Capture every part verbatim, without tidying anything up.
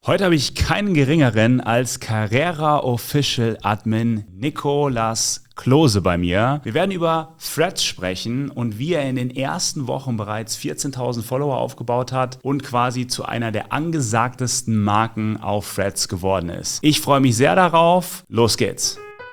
Heute habe ich keinen geringeren als Carrera Official Admin Nicolas Klose bei mir. Wir werden über Threads sprechen und wie er in den ersten Wochen bereits vierzehntausend Follower aufgebaut hat und quasi zu einer der angesagtesten Marken auf Threads geworden ist. Ich freue mich sehr darauf. Los geht's!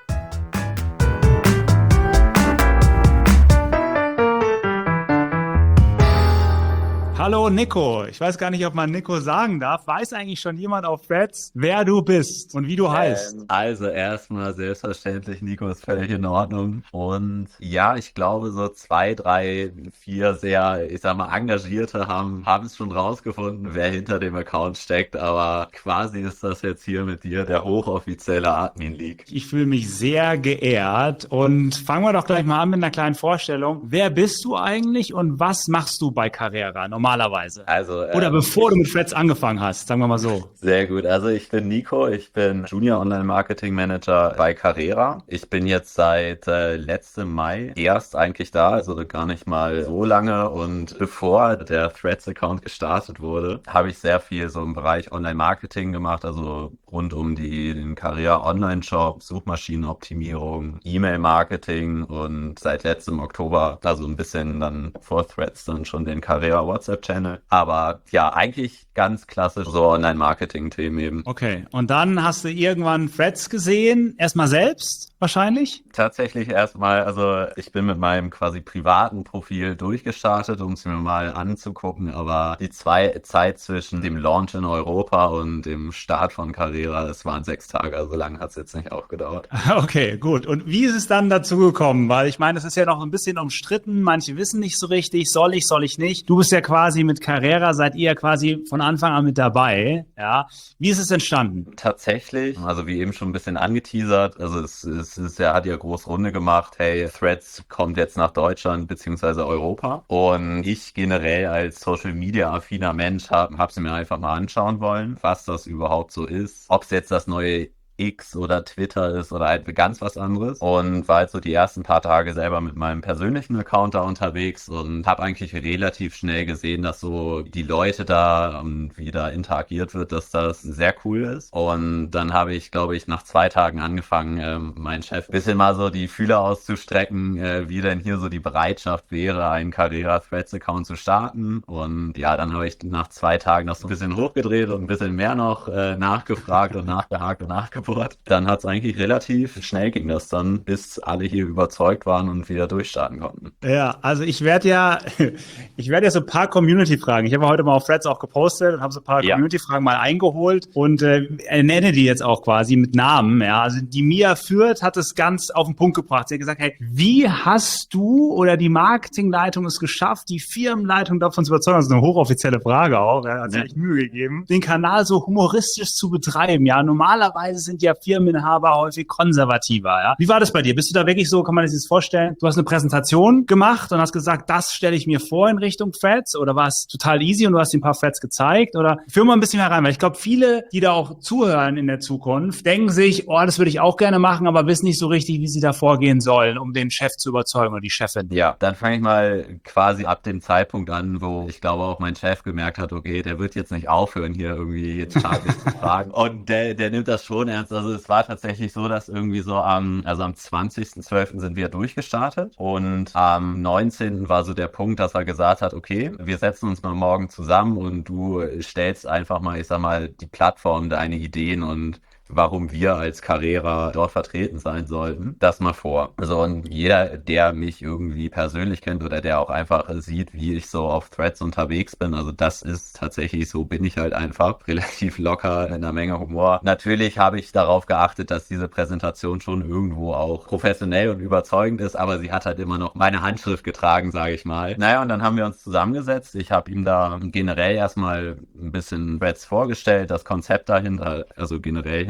Hallo Nico, ich weiß gar nicht, ob man Nico sagen darf. Weiß eigentlich schon jemand auf Threads, wer du bist und wie du heißt? Ähm, also erstmal selbstverständlich, Nico ist völlig in Ordnung. Und ja, ich glaube so zwei, drei, vier sehr, ich sag mal, Engagierte haben haben es schon rausgefunden, wer hinter dem Account steckt. Aber quasi ist das jetzt hier mit dir der hochoffizielle Admin-Leak. Ich fühle mich sehr geehrt und fangen wir doch gleich mal an mit einer kleinen Vorstellung. Wer bist du eigentlich und was machst du bei Carrera normalerweise? Also, Oder ähm, bevor du mit Threads angefangen hast, sagen wir mal so. Sehr gut. Also ich bin Nico, ich bin Junior Online Marketing Manager bei Carrera. Ich bin jetzt seit äh, letztem Mai erst eigentlich da, also gar nicht mal so lange. Und bevor der Threads-Account gestartet wurde, habe ich sehr viel so im Bereich Online Marketing gemacht, also rund um die, den Carrera Online-Shop, Suchmaschinenoptimierung, E-Mail-Marketing und seit letztem Oktober, also ein bisschen dann vor Threads dann schon den Carrera WhatsApp-Channel. Aber ja, eigentlich ganz klassisch so Online-Marketing-Themen eben. Okay, und dann hast du irgendwann Threads gesehen, erstmal selbst wahrscheinlich? Tatsächlich erstmal, also ich bin mit meinem quasi privaten Profil durchgestartet, um es mir mal anzugucken, aber die zwei Zeit zwischen dem Launch in Europa und dem Start von Carrera, das waren sechs Tage, also lang hat es jetzt nicht auch gedauert. Okay, gut. Und wie ist es dann dazu gekommen? Weil ich meine, es ist ja noch ein bisschen umstritten, manche wissen nicht so richtig, soll ich, soll ich nicht. Du bist ja quasi mit Carrera, seid ihr quasi von Anfang an mit dabei, ja. Wie ist es entstanden? Tatsächlich, also wie eben schon ein bisschen angeteasert, also es, es ist ja, hat ja groß Runde gemacht, hey, Threads kommt jetzt nach Deutschland beziehungsweise Europa und ich generell als Social-Media-affiner Mensch habe es mir einfach mal anschauen wollen, was das überhaupt so ist, ob es jetzt das neue X oder Twitter ist oder halt ganz was anderes und war halt so die ersten paar Tage selber mit meinem persönlichen Account da unterwegs und habe eigentlich relativ schnell gesehen, dass so die Leute da und wie da interagiert wird, dass das sehr cool ist und dann habe ich, glaube ich, nach zwei Tagen angefangen, ähm, mein Chef ein bisschen mal so die Fühler auszustrecken, äh, wie denn hier so die Bereitschaft wäre, einen Carrera Threads Account zu starten und ja, dann habe ich nach zwei Tagen das so ein bisschen hochgedreht und ein bisschen mehr noch äh, nachgefragt und nachgehakt und nachgefragt. Dann hat es eigentlich relativ schnell ging das dann, bis alle hier überzeugt waren und wieder durchstarten konnten. Ja, also ich werde ja, ich werde ja so ein paar Community-Fragen. Ich habe heute mal auf Threads auch gepostet und habe so ein paar Ja. Community-Fragen mal eingeholt und äh, nenne die jetzt auch quasi mit Namen. Ja, also die Mia Fürth hat es ganz auf den Punkt gebracht. Sie hat gesagt, hey, wie hast du oder die Marketingleitung es geschafft, die Firmenleitung davon zu überzeugen? Das ist eine hochoffizielle Frage auch. Ja, hat sich Ja. echt Mühe gegeben, den Kanal so humoristisch zu betreiben. Ja, normalerweise sind ja Firmeninhaber häufig konservativer. Ja, wie war das bei dir? Bist du da wirklich so? Kann man sich das vorstellen? Du hast eine Präsentation gemacht und hast gesagt, das stelle ich mir vor in Richtung Threads, oder war es total easy und du hast dir ein paar Threads gezeigt? Oder führ mal ein bisschen mehr rein, weil ich glaube, viele, die da auch zuhören in der Zukunft, denken sich, oh, das würde ich auch gerne machen, aber wissen nicht so richtig, wie sie da vorgehen sollen, um den Chef zu überzeugen oder die Chefin. Ja, dann fange ich mal quasi ab dem Zeitpunkt an, wo ich glaube auch mein Chef gemerkt hat, okay, der wird jetzt nicht aufhören, hier irgendwie jetzt schadlich zu fragen. Und der, der nimmt das schon ernst. Also es war tatsächlich so, dass irgendwie so am, also am zwanzigsten zwölften sind wir durchgestartet und am neunzehnten war so der Punkt, dass er gesagt hat, okay, wir setzen uns mal morgen zusammen und du stellst einfach mal, ich sag mal, die Plattform, deine Ideen und warum wir als Carrera dort vertreten sein sollten, das mal vor. Also und jeder, der mich irgendwie persönlich kennt oder der auch einfach sieht, wie ich so auf Threads unterwegs bin, also das ist tatsächlich so, bin ich halt einfach relativ locker, in einer Menge Humor. Natürlich habe ich darauf geachtet, dass diese Präsentation schon irgendwo auch professionell und überzeugend ist, aber sie hat halt immer noch meine Handschrift getragen, sage ich mal. Naja, und dann haben wir uns zusammengesetzt. Ich habe ihm da generell erstmal ein bisschen Threads vorgestellt, das Konzept dahinter, also generell hinter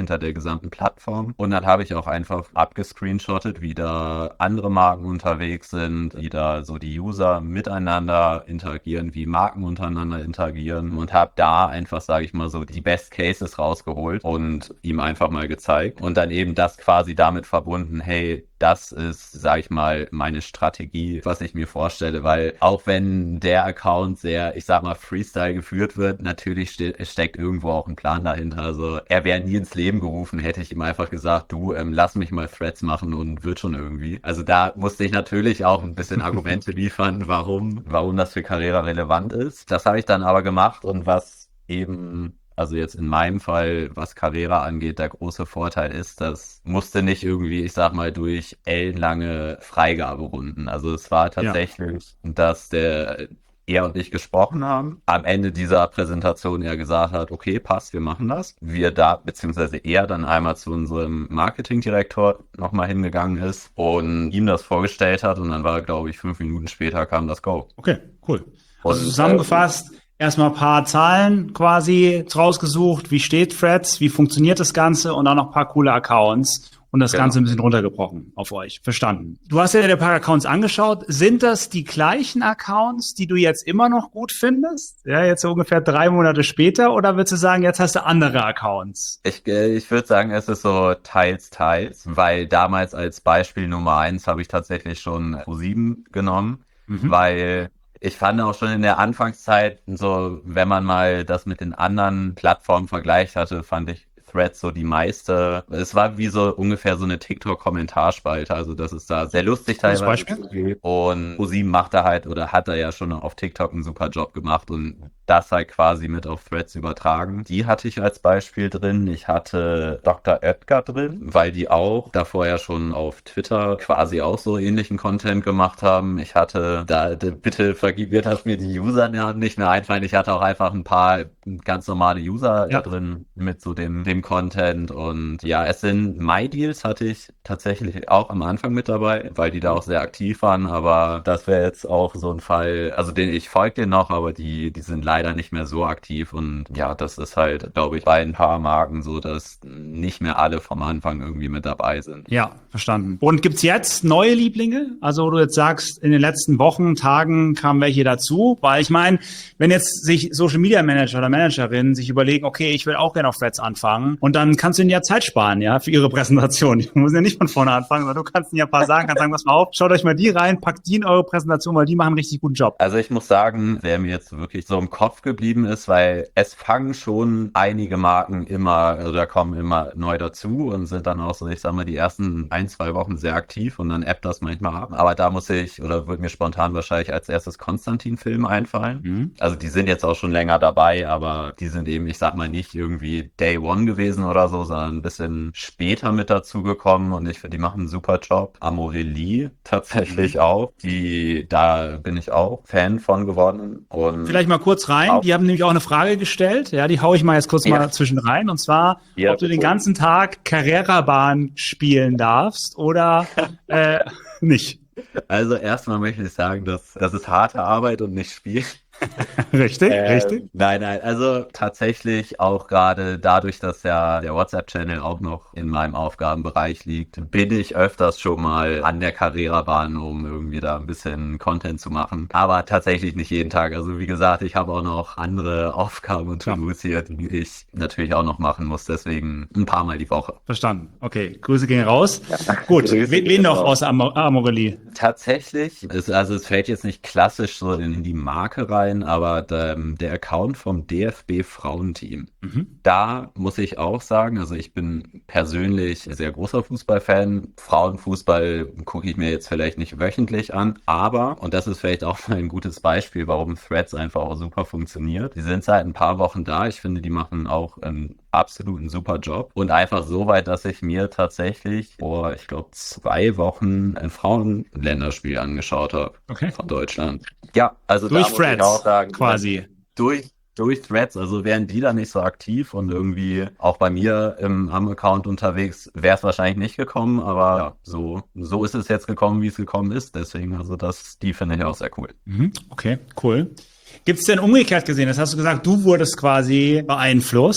hinter der gesamten Plattform. Und dann habe ich auch einfach abgescreenshottet, wie da andere Marken unterwegs sind, wie da so die User miteinander interagieren, wie Marken untereinander interagieren und habe da einfach, sage ich mal so, die Best Cases rausgeholt und ihm einfach mal gezeigt und dann eben das quasi damit verbunden, hey, das ist, sage ich mal, meine Strategie, was ich mir vorstelle, weil auch wenn der Account sehr, ich sag mal, Freestyle geführt wird, natürlich ste- steckt irgendwo auch ein Plan dahinter. Also er wäre nie ins Leben gerufen, hätte ich ihm einfach gesagt, du, ähm, lass mich mal Threads machen und wird schon irgendwie. Also da musste ich natürlich auch ein bisschen Argumente liefern, warum, warum das für Carrera relevant ist. Das habe ich dann aber gemacht und was eben... Also jetzt in meinem Fall, was Carrera angeht, der große Vorteil ist, das musste nicht irgendwie, ich sag mal, durch ellenlange Freigaberunden. Also es war tatsächlich, ja. dass der er und ich gesprochen haben, am Ende dieser Präsentation er gesagt hat, okay, passt, wir machen das. Wir da, beziehungsweise er dann einmal zu unserem Marketingdirektor nochmal hingegangen ist und ihm das vorgestellt hat und dann war, glaube ich, fünf Minuten später kam das Go. Okay, cool. Also und, zusammengefasst, äh, erstmal ein paar Zahlen quasi rausgesucht, wie steht Threads, wie funktioniert das Ganze und dann noch ein paar coole Accounts und das genau. Ganze ein bisschen runtergebrochen auf euch. Verstanden. Du hast ja dir ein paar Accounts angeschaut. Sind das die gleichen Accounts, die du jetzt immer noch gut findest? Ja, jetzt so ungefähr drei Monate später oder würdest du sagen, jetzt hast du andere Accounts? Ich, ich würde sagen, es ist so teils, teils, weil damals als Beispiel Nummer eins habe ich tatsächlich schon ProSieben genommen, mhm. weil ich fand auch schon in der Anfangszeit, so wenn man mal das mit den anderen Plattformen vergleicht hatte, fand ich Threads so die meiste. Es war wie so ungefähr so eine TikTok-Kommentarspalte, also das ist da sehr lustig teilweise. Beispiel? Und ProSieben macht da halt oder hat da ja schon auf TikTok einen super Job gemacht und das halt quasi mit auf Threads übertragen. Die hatte ich als Beispiel drin. Ich hatte Doktor Oetker drin, weil die auch davor ja schon auf Twitter quasi auch so ähnlichen Content gemacht haben. Ich hatte da, bitte vergib mir, dass mir die Usernamen nicht mehr einfallen. Ich hatte auch einfach ein paar ganz normale User ja. da drin mit so dem, dem Content und ja, es sind MyDeals hatte ich tatsächlich auch am Anfang mit dabei, weil die da auch sehr aktiv waren, aber das wäre jetzt auch so ein Fall, also den ich folge den noch, aber die, die sind leider nicht mehr so aktiv und ja, das ist halt, glaube ich, bei ein paar Marken so, dass nicht mehr alle vom Anfang irgendwie mit dabei sind. Ja, verstanden. Und gibt's jetzt neue Lieblinge? Also wo du jetzt sagst, in den letzten Wochen, Tagen kamen welche dazu? Weil ich meine, wenn jetzt sich Social Media Manager oder Managerinnen sich überlegen, okay, ich will auch gerne auf Threads anfangen und dann kannst du ihnen ja Zeit sparen, ja, für ihre Präsentation. Die müssen ja nicht von vorne anfangen, sondern du kannst ihnen ja ein paar sagen, kannst sagen, pass mal auf, schaut euch mal die rein, packt die in eure Präsentation, weil die machen einen richtig guten Job. Also ich muss sagen, wer mir jetzt wirklich so im Kopf geblieben ist, weil es fangen schon einige Marken immer, also da kommen immer neu dazu und sind dann auch so, ich sag mal, die ersten ein, zwei Wochen sehr aktiv und dann appt das manchmal ab. Aber da muss ich, oder würde mir spontan wahrscheinlich als erstes Konstantin-Film einfallen. Mhm. Also die sind jetzt auch schon länger dabei, aber die sind eben, ich sag mal, nicht irgendwie Day One gewesen oder so, sondern ein bisschen später mit dazu gekommen und ich finde, die machen einen super Job. Amorelie tatsächlich mhm. auch, die, da bin ich auch Fan von geworden. Und vielleicht mal kurz rein, auch. Die haben nämlich auch eine Frage gestellt, ja, die hau ich mal jetzt kurz ja. mal zwischen rein und zwar, ja, ob du den ganzen Tag Carrera-Bahn spielen darfst oder äh, nicht. Also erstmal möchte ich sagen, dass das ist harte Arbeit und nicht Spiel. Richtig, äh, richtig. Nein, nein, also tatsächlich auch gerade dadurch, dass ja der WhatsApp-Channel auch noch in meinem Aufgabenbereich liegt, bin ich öfters schon mal an der Carrera-Bahn, um irgendwie da ein bisschen Content zu machen. Aber tatsächlich nicht jeden Tag. Also wie gesagt, ich habe auch noch andere Aufgaben und To-Dos hier, die ich natürlich auch noch machen muss. Deswegen ein paar Mal die Woche. Verstanden. Okay, Grüße gehen raus. Ja, gut, wen noch aus Am- Amorelie? Tatsächlich, ist, also es fällt jetzt nicht klassisch so in die Marke rein, aber der, der Account vom D F B Frauenteam, mhm. da muss ich auch sagen, also ich bin persönlich sehr großer Fußballfan. Frauenfußball gucke ich mir jetzt vielleicht nicht wöchentlich an, aber, und das ist vielleicht auch mal ein gutes Beispiel, warum Threads einfach auch super funktioniert. Die sind seit ein paar Wochen da. Ich finde, die machen auch einen absoluten super Job und einfach so weit, dass ich mir tatsächlich vor, ich glaube, zwei Wochen ein Frauenländerspiel angeschaut habe okay. von Deutschland. Ja, also durch da muss Threads ich auch sagen, quasi. Durch durch Threads, also wären die da nicht so aktiv und irgendwie auch bei mir im am Account unterwegs, wäre es wahrscheinlich nicht gekommen, aber ja, so so ist es jetzt gekommen, wie es gekommen ist. Deswegen, also das, die finde ich auch sehr cool. Mhm, okay, cool. Gibt es denn umgekehrt gesehen, das hast du gesagt, du wurdest quasi beeinflusst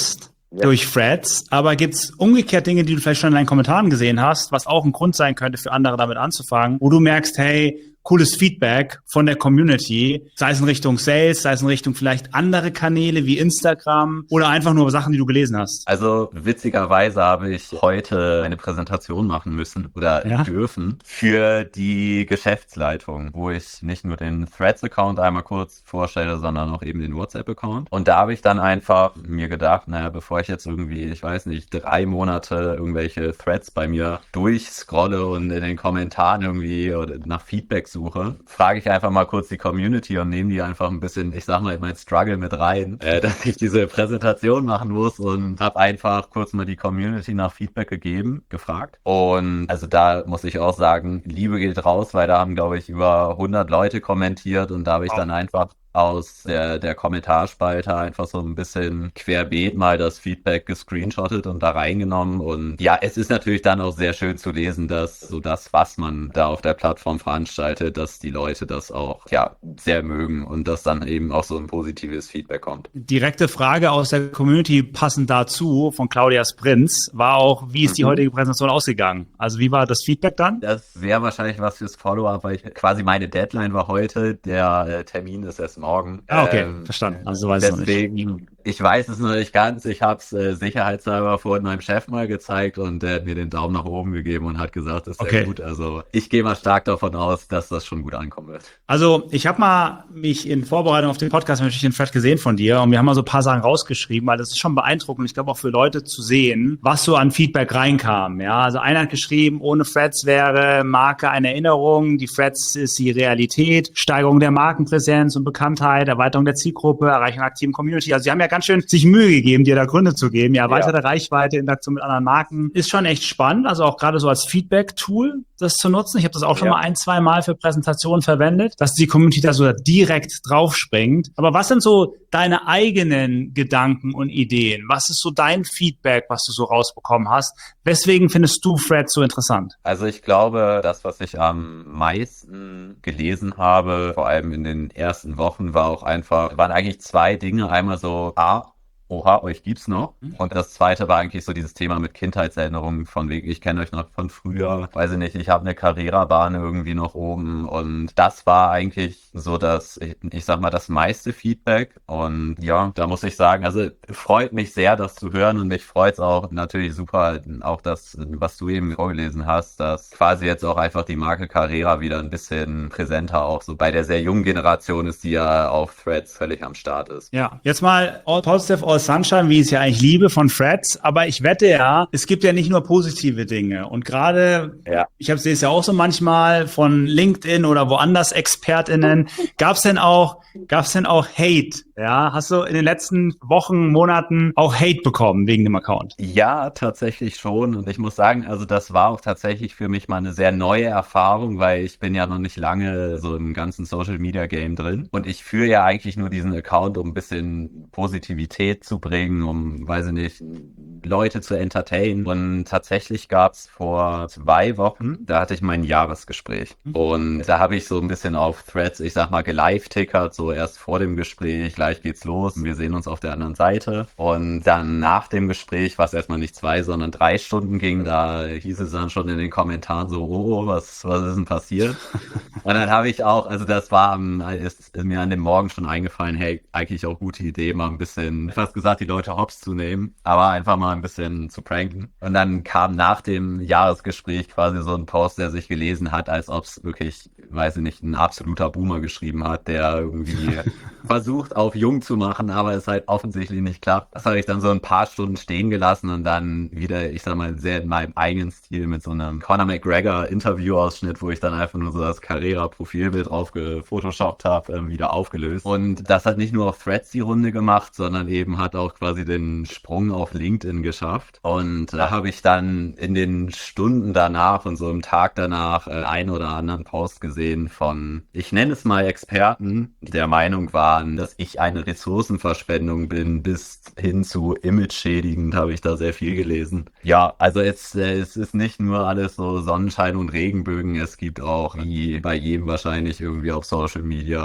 Ja. durch Threads, aber gibt's umgekehrt Dinge, die du vielleicht schon in deinen Kommentaren gesehen hast, was auch ein Grund sein könnte für andere damit anzufangen, wo du merkst, hey, cooles Feedback von der Community, sei es in Richtung Sales, sei es in Richtung vielleicht andere Kanäle wie Instagram oder einfach nur Sachen, die du gelesen hast? Also witzigerweise habe ich heute eine Präsentation machen müssen oder Ja? dürfen für die Geschäftsleitung, wo ich nicht nur den Threads-Account einmal kurz vorstelle, sondern auch eben den WhatsApp-Account. Und da habe ich dann einfach mir gedacht, naja, bevor ich jetzt irgendwie, ich weiß nicht, drei Monate irgendwelche Threads bei mir durchscrolle und in den Kommentaren irgendwie oder nach Feedback suche, frage ich einfach mal kurz die Community und nehme die einfach ein bisschen, ich sag mal, in mein Struggle mit rein, äh, dass ich diese Präsentation machen muss und habe einfach kurz mal die Community nach Feedback gegeben, gefragt. Und also da muss ich auch sagen, Liebe geht raus, weil da haben, glaube ich, über hundert Leute kommentiert und da habe ich dann einfach aus der, der Kommentarspalte einfach so ein bisschen querbeet mal das Feedback gescreenshottet und da reingenommen. Und ja, es ist natürlich dann auch sehr schön zu lesen, dass so das, was man da auf der Plattform veranstaltet, dass die Leute das auch ja sehr mögen und dass dann eben auch so ein positives Feedback kommt. Direkte Frage aus der Community passend dazu von Claudias Prinz war auch, wie ist die Mhm. heutige Präsentation ausgegangen? Also wie war das Feedback dann? Das wäre wahrscheinlich was fürs Follow-up, weil ich, quasi meine Deadline war heute, der äh, Termin ist erst morgen. Ah, okay, Ähm, verstanden. Also weiß ich noch nicht. Deswegen, ich weiß es noch nicht ganz. Ich habe es äh, sicherheitshalber vorhin meinem Chef mal gezeigt und der hat mir den Daumen nach oben gegeben und hat gesagt, das ist Okay. sehr gut. Also ich gehe mal stark davon aus, dass das schon gut ankommen wird. Also ich habe mal mich in Vorbereitung auf den Podcast natürlich den Thread gesehen von dir und wir haben mal so ein paar Sachen rausgeschrieben, weil das ist schon beeindruckend. Ich glaube auch für Leute zu sehen, was so an Feedback reinkam. Ja, also einer hat geschrieben, ohne Threads wäre Marke eine Erinnerung, die Threads ist die Realität, Steigerung der Markenpräsenz und Bekanntheit, Erweiterung der Zielgruppe, Erreichung einer aktiven Community. Also sie haben ja ganz schön sich Mühe gegeben, dir da Gründe zu geben. Ja, erweiterte Ja. Reichweite, Interaktion mit anderen Marken ist schon echt spannend. Also auch gerade so als Feedback-Tool das zu nutzen. Ich habe das auch schon Ja. mal ein, zwei Mal für Präsentationen verwendet, dass die Community da so direkt draufspringt. Aber was sind so deine eigenen Gedanken und Ideen? Was ist so dein Feedback, was du so rausbekommen hast? Weswegen findest du Threads so interessant? Also ich glaube, das, was ich am meisten gelesen habe, vor allem in den ersten Wochen, war auch einfach, waren eigentlich zwei Dinge. Einmal so, ah, oha, euch gibt's noch. Und das zweite war eigentlich so dieses Thema mit Kindheitserinnerungen von wegen, ich kenne euch noch von früher, weiß ich nicht, ich habe eine Carrera-Bahn irgendwie noch oben und das war eigentlich so das, ich, ich sag mal, das meiste Feedback und ja, da muss ich sagen, also freut mich sehr, das zu hören und mich freut's auch natürlich super, auch das, was du eben vorgelesen hast, dass quasi jetzt auch einfach die Marke Carrera wieder ein bisschen präsenter auch so bei der sehr jungen Generation ist, die ja auf Threads völlig am Start ist. Ja, jetzt mal all positive, all sunshine, wie ich es ja eigentlich liebe von Threads. Aber ich wette ja, es gibt ja nicht nur positive Dinge. Und gerade, Ja. ich habe es ja auch so manchmal von LinkedIn oder woanders ExpertInnen. Gab es denn auch, gab es denn auch Hate? Ja, hast du in den letzten Wochen, Monaten auch Hate bekommen wegen dem Account? Ja, tatsächlich schon. Und ich muss sagen, also das war auch tatsächlich für mich mal eine sehr neue Erfahrung, weil ich bin ja noch nicht lange so im ganzen Social Media Game drin. Und ich führe ja eigentlich nur diesen Account, um ein bisschen Positivität zu bringen, um, weiß ich nicht, Leute zu entertainen. Und tatsächlich gab's vor zwei Wochen, da hatte ich mein Jahresgespräch. Und da habe ich so ein bisschen auf Threads, ich sag mal, gelive-tickert, so erst vor dem Gespräch, gleich geht's los, wir sehen uns auf der anderen Seite. Und dann nach dem Gespräch, was erstmal nicht zwei, sondern drei Stunden ging, da hieß es dann schon in den Kommentaren so, oh, was, was ist denn passiert? Und dann habe ich auch, also das war, am- ist mir an dem Morgen schon eingefallen, hey, eigentlich auch gute Idee, mal ein bisschen, fast gesagt, die Leute hops zu nehmen, aber einfach mal ein bisschen zu pranken. Und dann kam nach dem Jahresgespräch quasi so ein Post, der sich gelesen hat, als ob es wirklich, weiß ich nicht, ein absoluter Boomer geschrieben hat, der irgendwie versucht, auf jung zu machen, aber es halt offensichtlich nicht klappt. Das habe ich dann so ein paar Stunden stehen gelassen und dann wieder, ich sag mal, sehr in meinem eigenen Stil mit so einem Conor McGregor Interviewausschnitt, wo ich dann einfach nur so das Carrera-Profilbild drauf gefotoshoppt habe, ähm, wieder aufgelöst. Und das hat nicht nur auf Threads die Runde gemacht, sondern eben hat auch quasi den Sprung auf LinkedIn geschafft. Und da habe ich dann in den Stunden danach und so im Tag danach äh, einen oder anderen Post gesehen von, ich nenne es mal Experten, die der Meinung waren, dass ich eine Ressourcenverschwendung bin, bis hin zu image-schädigend habe ich da sehr viel gelesen. Ja, also es, äh, es ist nicht nur alles so Sonnenschein und Regenbögen, es gibt auch, wie bei jedem wahrscheinlich irgendwie auf Social Media,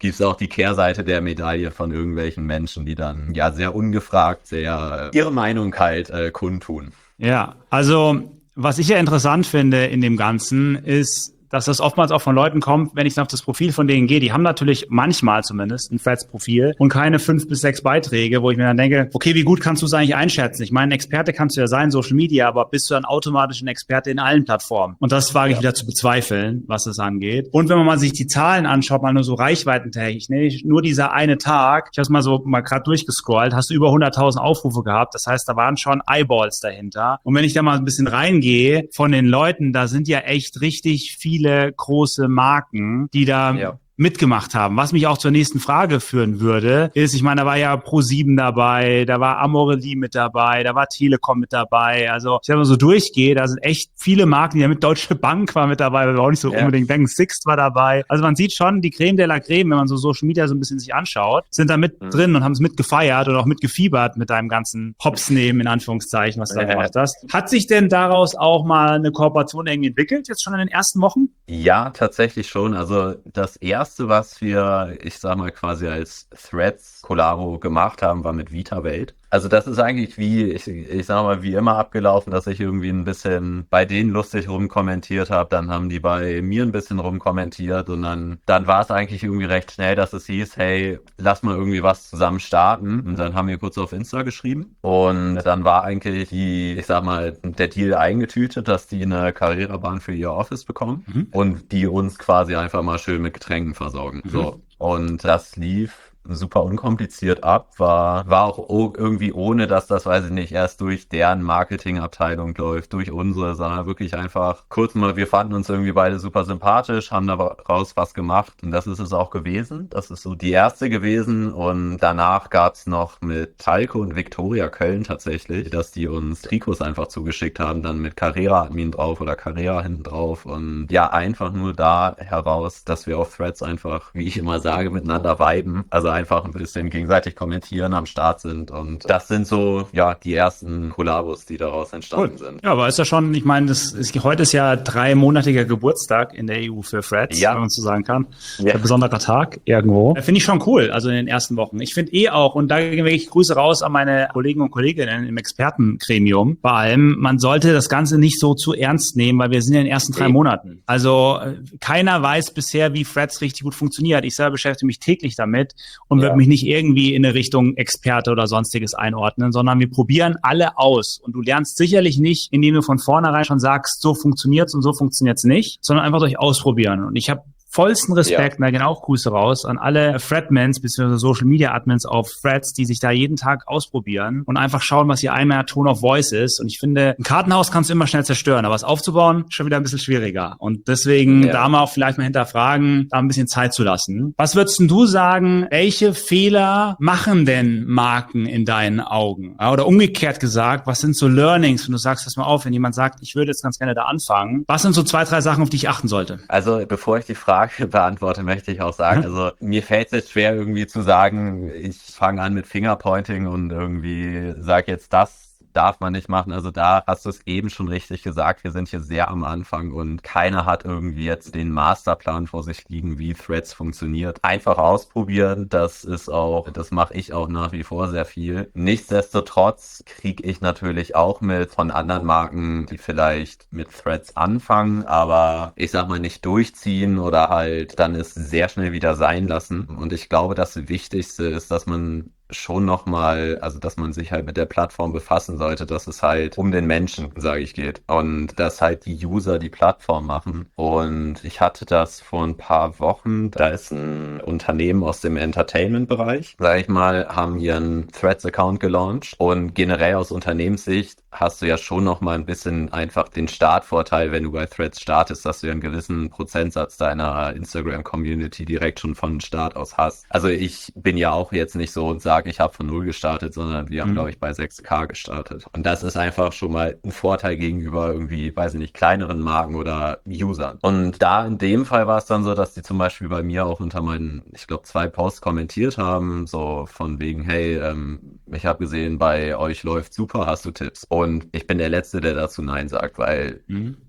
gibt es auch die Kehrseite der Medaille von irgendwelchen Menschen, die dann ja sehr ungefragt, sehr äh, ihre Meinung halt äh, kundtun. Ja, also was ich ja interessant finde in dem Ganzen ist, dass das oftmals auch von Leuten kommt, wenn ich auf das Profil von denen gehe. Die haben natürlich manchmal zumindest ein Threads-Profil und keine fünf bis sechs Beiträge, wo ich mir dann denke, okay, wie gut kannst du es eigentlich einschätzen? Ich meine, ein Experte kannst du ja sein, Social Media, aber bist du dann automatisch ein Experte in allen Plattformen? Und das wage ich ja. wieder zu bezweifeln, was es angeht. Und wenn man mal sich die Zahlen anschaut, mal nur so reichweitentechnisch, nur dieser eine Tag, ich habe es mal so mal gerade durchgescrollt, hast du über hunderttausend Aufrufe gehabt. Das heißt, da waren schon Eyeballs dahinter. Und wenn ich da mal ein bisschen reingehe von den Leuten, da sind ja echt richtig viele Viele große Marken, die da ja. mitgemacht haben. Was mich auch zur nächsten Frage führen würde, ist, ich meine, da war ja ProSieben dabei, da war Amorelie mit dabei, da war Telekom mit dabei. Also ich habe so durchgehe, da sind echt viele Marken, die ja mit Deutsche Bank war mit dabei, weil wir auch nicht so ja. unbedingt denken, Sixt war dabei. Also man sieht schon, die Creme de la Creme, wenn man so Social Media so ein bisschen sich anschaut, sind da mit mhm. drin und haben es mitgefeiert oder auch mitgefiebert mit deinem ganzen Hops-Nehmen, in Anführungszeichen, was du da gemacht hast. Hat sich denn daraus auch mal eine Kooperation irgendwie entwickelt, jetzt schon in den ersten Wochen? Ja, tatsächlich schon. Also das erste, was wir, ich sag mal, quasi als Threads-Kollabo gemacht haben, war mit VitaWelt. Also das ist eigentlich wie, ich, ich sag mal, wie immer abgelaufen, dass ich irgendwie ein bisschen bei denen lustig rumkommentiert habe, dann haben die bei mir ein bisschen rumkommentiert und dann, dann war es eigentlich irgendwie recht schnell, dass es hieß, hey, lass mal irgendwie was zusammen starten. Und dann haben wir kurz auf Insta geschrieben und dann war eigentlich die, ich sag mal, der Deal eingetütet, dass die eine Carrera-Bahn für ihr Office bekommen mhm. und die uns quasi einfach mal schön mit Getränken versorgen. Mhm. So. Und das lief super unkompliziert ab, war war auch irgendwie ohne, dass das, weiß ich nicht, erst durch deren Marketingabteilung läuft, durch unsere, sondern wirklich einfach kurz mal, wir fanden uns irgendwie beide super sympathisch, haben daraus was gemacht und das ist es auch gewesen. Das ist so die erste gewesen und danach gab's noch mit Talco und Viktoria Köln tatsächlich, dass die uns Trikots einfach zugeschickt haben, dann mit Carrera-Admin drauf oder Carrera hinten drauf und ja, einfach nur da heraus, dass wir auf Threads einfach, wie ich immer sage, miteinander viben, also einfach ein bisschen gegenseitig kommentieren, am Start sind und das sind so, ja, die ersten Kollabos, die daraus entstanden cool. sind. Ja, aber ist ja schon, ich meine, das ist, heute ist ja dreimonatiger Geburtstag in der E U für Threads, ja. wenn man so sagen kann. Ja. Ein besonderer Tag irgendwo. Finde ich schon cool, also in den ersten Wochen. Ich finde eh auch, und da gehen wirklich Grüße raus an meine Kollegen und Kolleginnen im Expertengremium, vor allem, man sollte das Ganze nicht so zu ernst nehmen, weil wir sind ja in den ersten drei Monaten. Also keiner weiß bisher, wie Threads richtig gut funktioniert. Ich selber beschäftige mich täglich damit und ja. wird mich nicht irgendwie in eine Richtung Experte oder sonstiges einordnen, sondern wir probieren alle aus. Und du lernst sicherlich nicht, indem du von vornherein schon sagst, so funktioniert's und so funktioniert's nicht, sondern einfach durch Ausprobieren. Und ich habe vollsten Respekt, ja. da gehen auch Grüße raus an alle Threadmans bzw. Social Media Admins auf Threads, die sich da jeden Tag ausprobieren und einfach schauen, was ihr einmal Tone of Voice ist. Und ich finde, ein Kartenhaus kannst du immer schnell zerstören, aber es aufzubauen, schon wieder ein bisschen schwieriger. Und deswegen ja. da mal auch vielleicht mal hinterfragen, da ein bisschen Zeit zu lassen. Was würdest denn du sagen, welche Fehler machen denn Marken in deinen Augen? Oder umgekehrt gesagt, was sind so Learnings, wenn du sagst, pass mal auf, wenn jemand sagt, ich würde jetzt ganz gerne da anfangen, was sind so zwei, drei Sachen, auf die ich achten sollte? Also, bevor ich die Frage beantworte, möchte ich auch sagen, also mir fällt es jetzt schwer irgendwie zu sagen, ich fange an mit Fingerpointing und irgendwie sage jetzt das darf man nicht machen. Also da hast du es eben schon richtig gesagt. Wir sind hier sehr am Anfang und keiner hat irgendwie jetzt den Masterplan vor sich liegen, wie Threads funktioniert. Einfach ausprobieren. Das ist auch, das mache ich auch nach wie vor sehr viel. Nichtsdestotrotz kriege ich natürlich auch mit von anderen Marken, die vielleicht mit Threads anfangen, aber ich sag mal nicht durchziehen oder halt dann es sehr schnell wieder sein lassen. Und ich glaube, das Wichtigste ist, dass man schon nochmal, also dass man sich halt mit der Plattform befassen sollte, dass es halt um den Menschen, sage ich, geht und dass halt die User die Plattform machen. Und ich hatte das vor ein paar Wochen, da ist ein Unternehmen aus dem Entertainment-Bereich, sage ich mal, haben hier einen Threads-Account gelauncht und generell aus Unternehmenssicht hast du ja schon nochmal ein bisschen einfach den Startvorteil, wenn du bei Threads startest, dass du ja einen gewissen Prozentsatz deiner Instagram-Community direkt schon von Start aus hast. Also ich bin ja auch jetzt nicht so und sage, ich habe von null gestartet, sondern wir haben, mhm. glaube ich, bei sechs K gestartet. Und das ist einfach schon mal ein Vorteil gegenüber irgendwie, weiß ich nicht, kleineren Marken oder Usern. Und da in dem Fall war es dann so, dass die zum Beispiel bei mir auch unter meinen, ich glaube, zwei Posts kommentiert haben, so von wegen, hey, ähm, ich habe gesehen, bei euch läuft super, hast du Tipps? Und ich bin der Letzte, der dazu Nein sagt, weil mhm.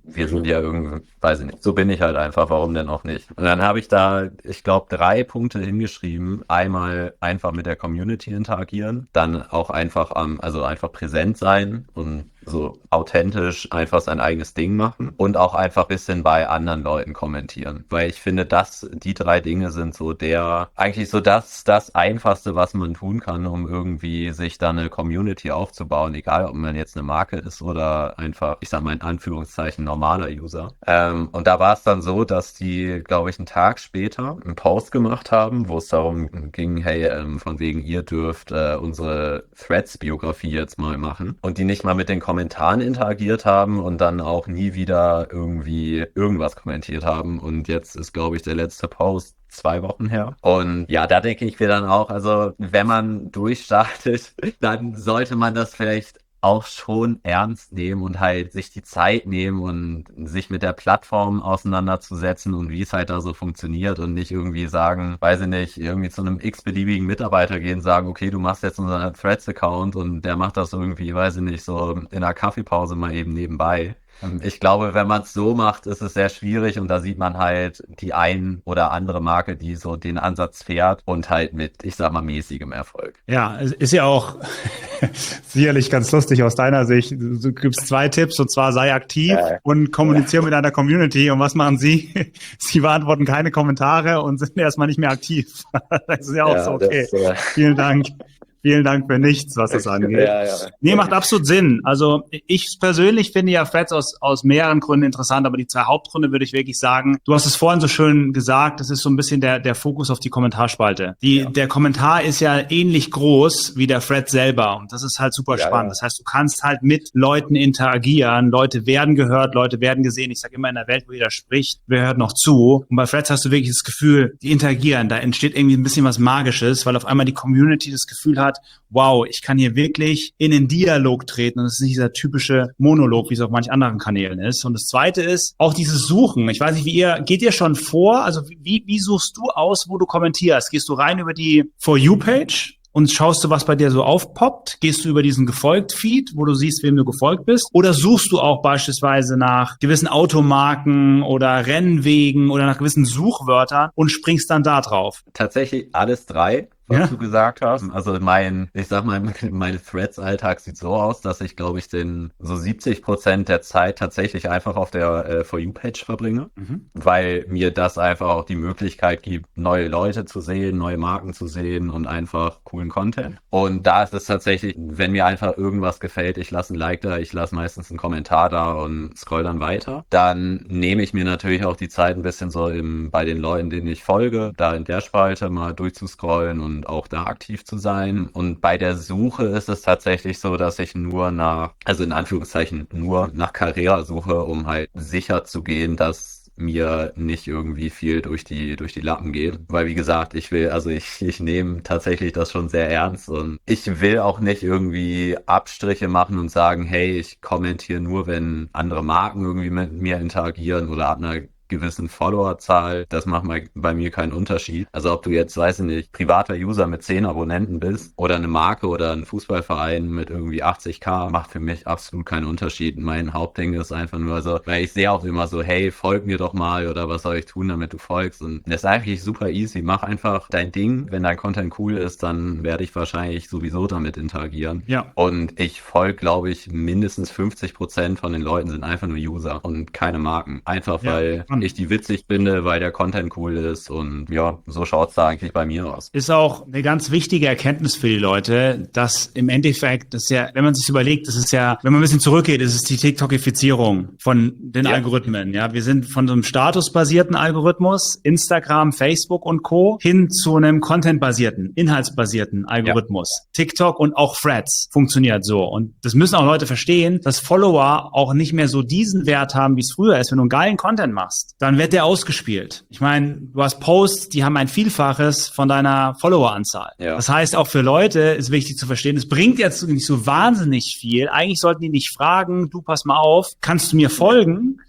wir sind ja irgendwie, weiß ich nicht, so bin ich halt einfach, warum denn auch nicht? Und dann habe ich da, ich glaube, drei Punkte hingeschrieben. Einmal einfach mit der Community interagieren, dann auch einfach am, also einfach präsent sein und so authentisch einfach sein eigenes Ding machen und auch einfach ein bisschen bei anderen Leuten kommentieren. Weil ich finde, dass die drei Dinge sind so der, eigentlich so das, das Einfachste, was man tun kann, um irgendwie sich da eine Community aufzubauen, egal ob man jetzt eine Marke ist oder einfach, ich sag mal in Anführungszeichen, normaler User. Ähm, und da war es dann so, dass die, glaube ich, einen Tag später einen Post gemacht haben, wo es darum ging, hey, ähm, von wegen ihr dürft äh, unsere Threads-Biografie jetzt mal machen und die nicht mal mit den Kommentaren interagiert haben und dann auch nie wieder irgendwie irgendwas kommentiert haben. Und jetzt ist, glaube ich, der letzte Post zwei Wochen her. Und ja, da denke ich mir dann auch, also wenn man durchstartet, dann sollte man das vielleicht auch schon ernst nehmen und halt sich die Zeit nehmen und sich mit der Plattform auseinanderzusetzen und wie es halt da so funktioniert und nicht irgendwie sagen, weiß ich nicht, irgendwie zu einem x-beliebigen Mitarbeiter gehen, sagen, okay, du machst jetzt unseren Threads-Account und der macht das irgendwie, weiß ich nicht, so in einer Kaffeepause mal eben nebenbei. Ich glaube, wenn man es so macht, ist es sehr schwierig und da sieht man halt die ein oder andere Marke, die so den Ansatz fährt und halt mit, ich sag mal, mäßigem Erfolg. Ja, es ist ja auch sicherlich ganz lustig aus deiner Sicht. Du, du gibst zwei Tipps und zwar sei aktiv ja. und kommuniziere ja. mit deiner Community. Und was machen sie? Sie beantworten keine Kommentare und sind erstmal nicht mehr aktiv. Das ist ja auch ja, so, okay. Das, äh... Vielen Dank. Vielen Dank für nichts, was das angeht. Ja, ja. Nee, macht absolut Sinn. Also ich persönlich finde ja Threads aus, aus mehreren Gründen interessant, aber die zwei Hauptgründe würde ich wirklich sagen, du hast es vorhin so schön gesagt, das ist so ein bisschen der, der Fokus auf die Kommentarspalte. Die, ja. Der Kommentar ist ja ähnlich groß wie der Thread selber und das ist halt super ja, spannend. Ja. Das heißt, du kannst halt mit Leuten interagieren, Leute werden gehört, Leute werden gesehen. Ich sage immer, in der Welt, wo jeder spricht, wer hört noch zu? Und bei Threads hast du wirklich das Gefühl, die interagieren, da entsteht irgendwie ein bisschen was Magisches, weil auf einmal die Community das Gefühl hat, wow, ich kann hier wirklich in den Dialog treten und es ist nicht dieser typische Monolog, wie es auf manch anderen Kanälen ist. Und das Zweite ist auch dieses Suchen. Ich weiß nicht, wie ihr, geht ihr schon vor? Also wie, wie suchst du aus, wo du kommentierst? Gehst du rein über die For You-Page? Und schaust du, was bei dir so aufpoppt? Gehst du über diesen Gefolgt-Feed, wo du siehst, wem du gefolgt bist? Oder suchst du auch beispielsweise nach gewissen Automarken oder Rennwegen oder nach gewissen Suchwörtern und springst dann da drauf? Tatsächlich alles drei, was ja. du gesagt hast. Also mein, ich sag mal, mein Threads-Alltag sieht so aus, dass ich, glaube ich, den so siebzig Prozent der Zeit tatsächlich einfach auf der äh, For You-Page verbringe, mhm. weil mir das einfach auch die Möglichkeit gibt, neue Leute zu sehen, neue Marken zu sehen und einfach coolen Content. Und da ist es tatsächlich, wenn mir einfach irgendwas gefällt, ich lasse ein Like da, ich lasse meistens einen Kommentar da und scroll dann weiter. Dann nehme ich mir natürlich auch die Zeit ein bisschen so im, bei den Leuten, denen ich folge, da in der Spalte mal durchzuscrollen und und auch da aktiv zu sein. Und bei der Suche ist es tatsächlich so, dass ich nur nach, also in Anführungszeichen nur nach Carrera suche, um halt sicher zu gehen, dass mir nicht irgendwie viel durch die durch die Lappen geht. Weil wie gesagt, ich will, also ich, ich nehme tatsächlich das schon sehr ernst und ich will auch nicht irgendwie Abstriche machen und sagen, hey, ich kommentiere nur, wenn andere Marken irgendwie mit mir interagieren oder ab einer gewissen Followerzahl, das macht bei mir keinen Unterschied. Also ob du jetzt, weiß ich nicht, privater User mit zehn Abonnenten bist oder eine Marke oder ein Fußballverein mit irgendwie achtzigtausend, macht für mich absolut keinen Unterschied. Mein Hauptding ist einfach nur so, weil ich sehe auch immer so, hey, folg mir doch mal oder was soll ich tun, damit du folgst, und das ist eigentlich super easy. Mach einfach dein Ding. Wenn dein Content cool ist, dann werde ich wahrscheinlich sowieso damit interagieren. Ja. Und ich folge, glaube ich, mindestens fünfzig Prozent von den Leuten sind einfach nur User und keine Marken. Einfach ja. weil ich die witzig finde, weil der Content cool ist, und ja, so schaut's da eigentlich bei mir aus. Ist auch eine ganz wichtige Erkenntnis für die Leute, dass im Endeffekt, das ist ja, wenn man sich überlegt, das ist ja, wenn man ein bisschen zurückgeht, das ist die TikTokifizierung von den ja. Algorithmen. Ja, wir sind von so einem statusbasierten Algorithmus, Instagram, Facebook und Co. hin zu einem contentbasierten, inhaltsbasierten Algorithmus. Ja. TikTok und auch Threads funktioniert so. Und das müssen auch Leute verstehen, dass Follower auch nicht mehr so diesen Wert haben, wie es früher ist. Wenn du einen geilen Content machst, dann wird der ausgespielt. Ich meine, du hast Posts, die haben ein Vielfaches von deiner Followeranzahl. Ja. Das heißt, auch für Leute ist wichtig zu verstehen, es bringt jetzt nicht so wahnsinnig viel. Eigentlich sollten die nicht fragen, du pass mal auf, kannst du mir folgen?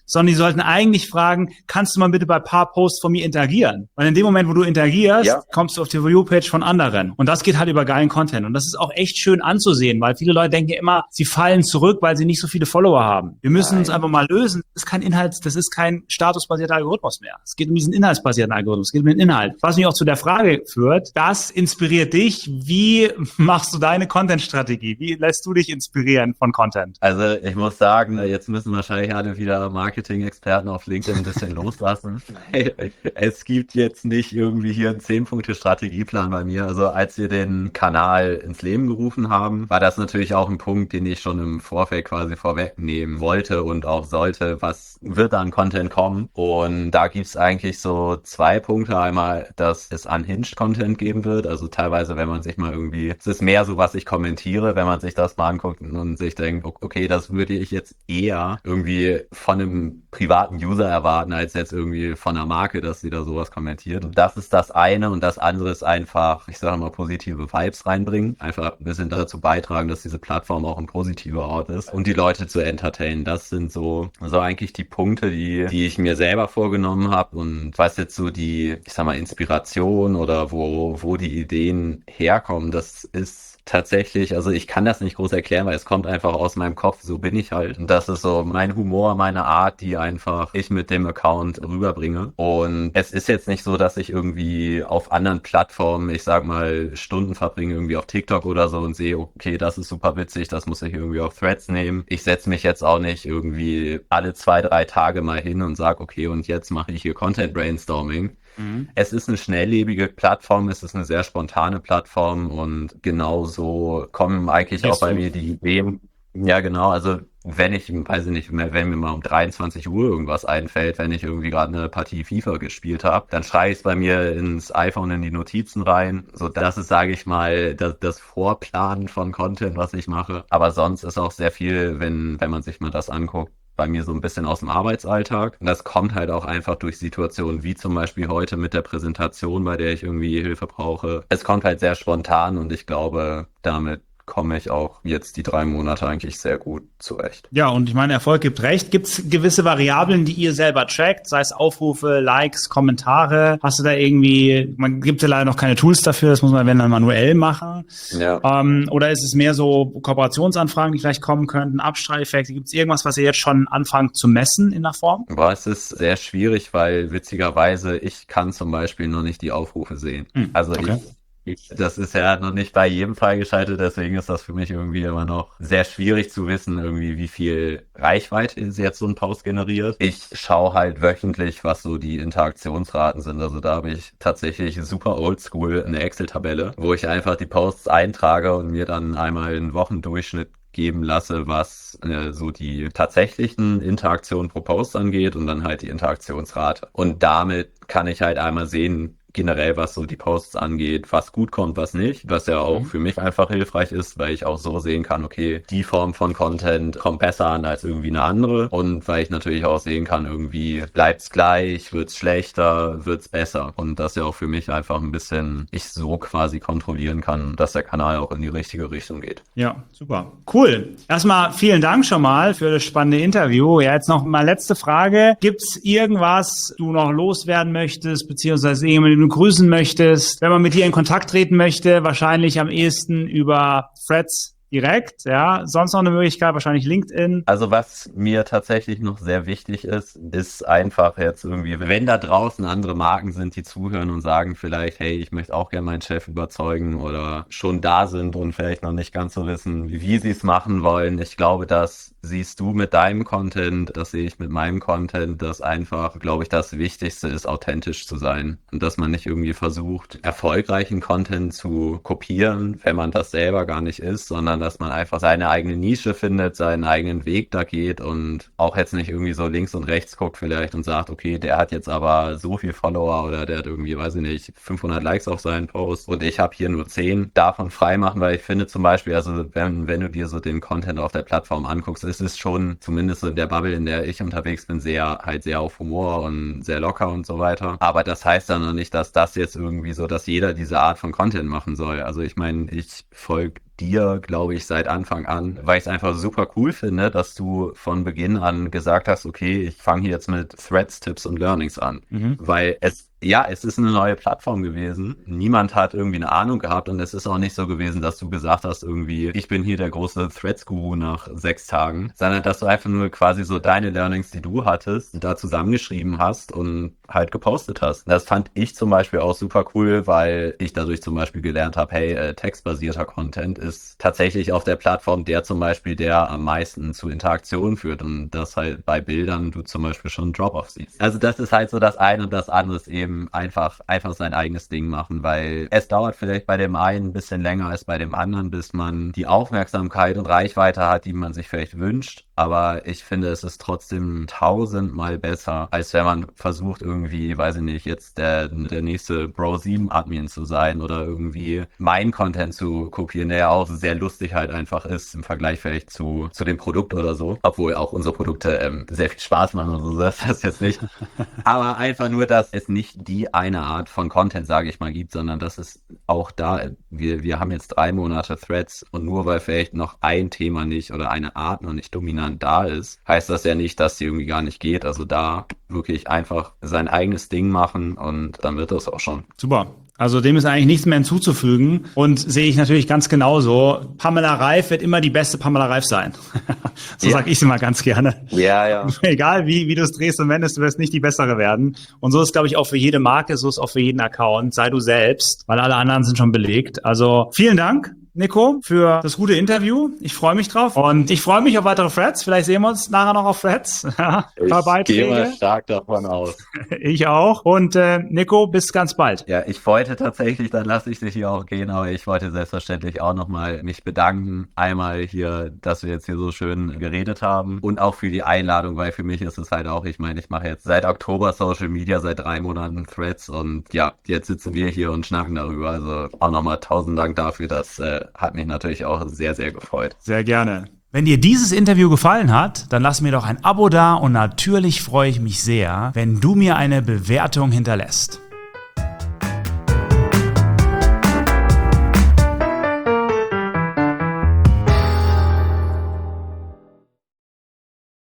sondern die sollten eigentlich fragen, kannst du mal bitte bei ein paar Posts von mir interagieren? Weil in dem Moment, wo du interagierst, ja. kommst du auf die View-Page von anderen. Und das geht halt über geilen Content. Und das ist auch echt schön anzusehen, weil viele Leute denken immer, sie fallen zurück, weil sie nicht so viele Follower haben. Wir müssen Nein. uns einfach mal lösen. Das ist kein Inhalt, das ist kein statusbasierter Algorithmus mehr. Es geht um diesen inhaltsbasierten Algorithmus. Es geht um den Inhalt. Was mich auch zu der Frage führt, das inspiriert dich. Wie machst du deine Content-Strategie? Wie lässt du dich inspirieren von Content? Also ich muss sagen, jetzt müssen wahrscheinlich alle wieder Marketing-Experten auf LinkedIn ein bisschen loslassen. Es gibt jetzt nicht irgendwie hier einen zehn-Punkte-Strategieplan bei mir. Also als wir den Kanal ins Leben gerufen haben, war das natürlich auch ein Punkt, den ich schon im Vorfeld quasi vorwegnehmen wollte und auch sollte. Was wird an Content kommen? Und da gibt's eigentlich so zwei Punkte. Einmal, dass es unhinged Content geben wird. Also teilweise, wenn man sich mal irgendwie, es ist mehr so, was ich kommentiere, wenn man sich das mal anguckt und sich denkt, okay, das würde ich jetzt eher irgendwie von einem privaten User erwarten, als jetzt irgendwie von einer Marke, dass sie da sowas kommentiert. Und das ist das eine. Und das andere ist einfach, ich sage mal, positive Vibes reinbringen. Einfach ein bisschen dazu beitragen, dass diese Plattform auch ein positiver Ort ist und die Leute zu entertainen. Das sind so, so eigentlich die Punkte, die, die ich mir selber vorgenommen habe. Und was jetzt so die, ich sag mal, Inspiration oder wo, wo die Ideen herkommen, das ist tatsächlich, also ich kann das nicht groß erklären, weil es kommt einfach aus meinem Kopf, so bin ich halt. Und das ist so mein Humor, meine Art, die einfach ich mit dem Account rüberbringe. Und es ist jetzt nicht so, dass ich irgendwie auf anderen Plattformen, ich sag mal, Stunden verbringe, irgendwie auf TikTok oder so und sehe, okay, das ist super witzig, das muss ich irgendwie auf Threads nehmen. Ich setze mich jetzt auch nicht irgendwie alle zwei, drei Tage mal hin und sage, okay, und jetzt mache ich hier Content Brainstorming. Mhm. Es ist eine schnelllebige Plattform, es ist eine sehr spontane Plattform und genauso kommen eigentlich auch bei mir die Ideen. Ja, genau, also wenn ich, weiß ich nicht, wenn mir mal um dreiundzwanzig Uhr irgendwas einfällt, wenn ich irgendwie gerade eine Partie FIFA gespielt habe, dann schreibe ich es bei mir ins iPhone in die Notizen rein. So, das ist, sage ich mal, das, das Vorplanen von Content, was ich mache. Aber sonst ist auch sehr viel, wenn, wenn man sich mal das anguckt, bei mir so ein bisschen aus dem Arbeitsalltag. Und das kommt halt auch einfach durch Situationen wie zum Beispiel heute mit der Präsentation, bei der ich irgendwie Hilfe brauche. Es kommt halt sehr spontan und ich glaube, damit komme ich auch jetzt die drei Monate eigentlich sehr gut zurecht. Ja, und ich meine, Erfolg gibt recht. Gibt es gewisse Variablen, die ihr selber trackt, sei es Aufrufe, Likes, Kommentare? Hast du da irgendwie, man gibt ja leider noch keine Tools dafür, das muss man wenn dann manuell machen. Ja. Ähm, oder ist es mehr so Kooperationsanfragen, die vielleicht kommen könnten, Abstrahleffekte? Gibt es irgendwas, was ihr jetzt schon anfangt zu messen in der Form? Boah, es ist sehr schwierig, weil witzigerweise ich kann zum Beispiel noch nicht die Aufrufe sehen. Hm, also okay. ich Das ist ja noch nicht bei jedem Fall geschaltet, deswegen ist das für mich irgendwie immer noch sehr schwierig zu wissen, irgendwie wie viel Reichweite jetzt so ein Post generiert. Ich schaue halt wöchentlich, was so die Interaktionsraten sind. Also da habe ich tatsächlich super oldschool eine Excel-Tabelle, wo ich einfach die Posts eintrage und mir dann einmal einen Wochendurchschnitt geben lasse, was äh, so die tatsächlichen Interaktionen pro Post angeht und dann halt die Interaktionsrate. Und damit kann ich halt einmal sehen, generell, was so die Posts angeht, was gut kommt, was nicht, was ja auch mhm. für mich einfach hilfreich ist, weil ich auch so sehen kann, okay, die Form von Content kommt besser an als irgendwie eine andere und weil ich natürlich auch sehen kann, irgendwie bleibt's gleich, wird's schlechter, wird's besser und das ja auch für mich einfach ein bisschen ich so quasi kontrollieren kann, dass der Kanal auch in die richtige Richtung geht. Ja, super. Cool. Erstmal vielen Dank schon mal für das spannende Interview. Ja, jetzt noch mal letzte Frage. Gibt's irgendwas, du noch loswerden möchtest, beziehungsweise jemanden, du grüßen möchtest, wenn man mit dir in Kontakt treten möchte, wahrscheinlich am ehesten über Threads direkt, ja. Sonst noch eine Möglichkeit, wahrscheinlich LinkedIn. Also was mir tatsächlich noch sehr wichtig ist, ist einfach jetzt irgendwie, wenn da draußen andere Marken sind, die zuhören und sagen vielleicht, hey, ich möchte auch gerne meinen Chef überzeugen oder schon da sind und vielleicht noch nicht ganz so wissen, wie sie es machen wollen. Ich glaube, das siehst du mit deinem Content, das sehe ich mit meinem Content, dass einfach, glaube ich, das Wichtigste ist, authentisch zu sein und dass man nicht irgendwie versucht, erfolgreichen Content zu kopieren, wenn man das selber gar nicht ist, sondern dass man einfach seine eigene Nische findet, seinen eigenen Weg da geht und auch jetzt nicht irgendwie so links und rechts guckt vielleicht und sagt, okay, der hat jetzt aber so viel Follower oder der hat irgendwie, weiß ich nicht, fünfhundert Likes auf seinen Post und ich habe hier nur zehn. Davon frei machen, weil ich finde zum Beispiel, also wenn, wenn du dir so den Content auf der Plattform anguckst, ist es schon, zumindest so in der Bubble, in der ich unterwegs bin, sehr, halt sehr auf Humor und sehr locker und so weiter. Aber das heißt dann noch nicht, dass das jetzt irgendwie so, dass jeder diese Art von Content machen soll. Also ich meine, ich folge dir, glaube ich, seit Anfang an, weil ich es einfach super cool finde, dass du von Beginn an gesagt hast, okay, ich fange hier jetzt mit Threads, Tipps und Learnings an, mhm. weil es Ja, es ist eine neue Plattform gewesen. Niemand hat irgendwie eine Ahnung gehabt und es ist auch nicht so gewesen, dass du gesagt hast irgendwie, ich bin hier der große Threads-Guru nach sechs Tagen, sondern dass du einfach nur quasi so deine Learnings, die du hattest, da zusammengeschrieben hast und halt gepostet hast. Das fand ich zum Beispiel auch super cool, weil ich dadurch zum Beispiel gelernt habe, hey, äh, textbasierter Content ist tatsächlich auf der Plattform der zum Beispiel, der am meisten zu Interaktionen führt und das halt bei Bildern du zum Beispiel schon Drop-off siehst. Also das ist halt so das eine und das andere ist eben einfach, einfach sein eigenes Ding machen, weil es dauert vielleicht bei dem einen ein bisschen länger als bei dem anderen, bis man die Aufmerksamkeit und Reichweite hat, die man sich vielleicht wünscht. Aber ich finde, es ist trotzdem tausendmal besser, als wenn man versucht irgendwie, weiß ich nicht, jetzt der, der nächste Bro sieben Admin zu sein oder irgendwie mein Content zu kopieren, der ja auch sehr lustig halt einfach ist im Vergleich vielleicht zu, zu dem Produkt oder so. Obwohl auch unsere Produkte ähm, sehr viel Spaß machen und so, das ist jetzt nicht. Aber einfach nur, dass es nicht die eine Art von Content, sage ich mal, gibt, sondern dass es auch da, wir, wir haben jetzt drei Monate Threads und nur weil vielleicht noch ein Thema nicht oder eine Art noch nicht dominant da ist, heißt das ja nicht, dass die irgendwie gar nicht geht. Also da wirklich einfach sein eigenes Ding machen und dann wird das auch schon. Super. Also dem ist eigentlich nichts mehr hinzuzufügen und sehe ich natürlich ganz genauso. Pamela Reif wird immer die beste Pamela Reif sein. so ja. sage ich es immer ganz gerne. Ja, ja. Egal wie, wie du es drehst und wendest, du wirst nicht die bessere werden. Und so ist, glaube ich, auch für jede Marke, so ist auch für jeden Account. Sei du selbst, weil alle anderen sind schon belegt. Also vielen Dank, Nico, für das gute Interview. Ich freue mich drauf und ich freue mich auf weitere Threads. Vielleicht sehen wir uns nachher noch auf Threads. Ich gehe mal stark davon aus. Ich auch. Und äh, Nico, bis ganz bald. Ja, ich wollte tatsächlich, dann lasse ich dich hier auch gehen, aber ich wollte selbstverständlich auch nochmal mich bedanken. Einmal hier, dass wir jetzt hier so schön geredet haben und auch für die Einladung, weil für mich ist es halt auch, ich meine, ich mache jetzt seit Oktober Social Media, seit drei Monaten Threads und ja, jetzt sitzen wir hier und schnacken darüber. Also auch nochmal tausend Dank dafür, dass äh, hat mich natürlich auch sehr, sehr gefreut. Sehr gerne. Wenn dir dieses Interview gefallen hat, dann lass mir doch ein Abo da und natürlich freue ich mich sehr, wenn du mir eine Bewertung hinterlässt.